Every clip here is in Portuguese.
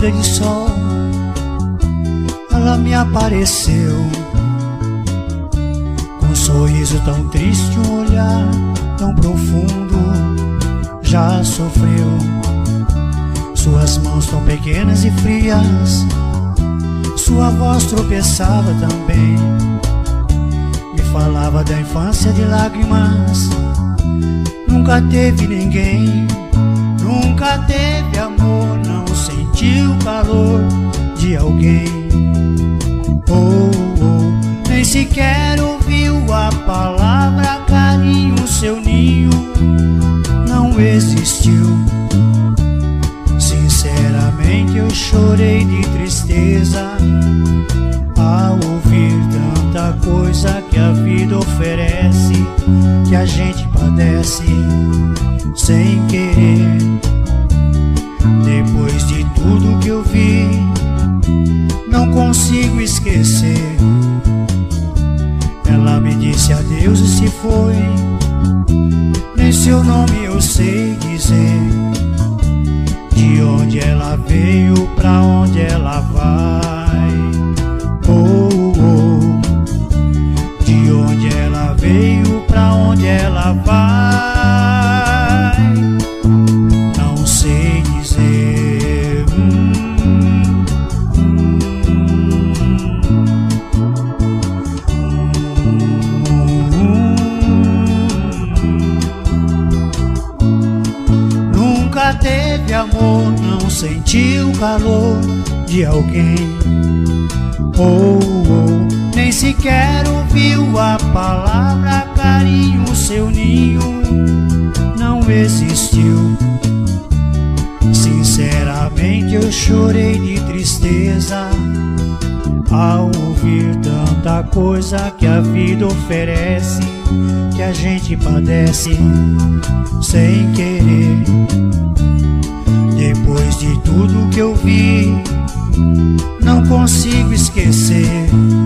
linda de sol, ela me apareceu com um sorriso tão triste, um olhar tão profundo. Já sofreu, suas mãos tão pequenas e frias, sua voz tropeçava também, me falava da infância de lágrimas. Nunca teve ninguém, nunca teve amor, não sentiu o calor de alguém. Oh, oh, nem sequer ouviu a palavra carinho, seu ninho não existiu. Sinceramente eu chorei de tristeza ao ouvir tanta coisa que a vida oferece, que a gente padece sem querer. Depois de tudo que eu vi, não consigo esquecer. Ela me disse adeus e se foi, nem seu nome eu sei dizer. De onde ela veio, pra onde ela vai. Oh, oh. De onde ela veio, pra onde ela vai, não sei dizer. Nunca teve amor, não sentiu o calor de alguém. Oh, oh, nem sequer ouviu a palavra carinho, seu ninho não existiu. Sinceramente eu chorei de tristeza ao ouvir tanta coisa que a vida oferece, que a gente padece sem querer. Depois de tudo que eu vi, não consigo esquecer.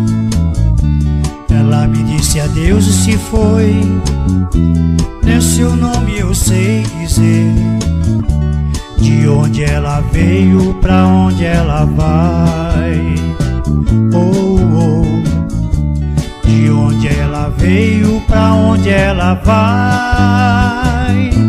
Ela me disse adeus e se foi, nem seu nome eu sei dizer. De onde ela veio, pra onde ela vai. Oh, oh. De onde ela veio, pra onde ela vai.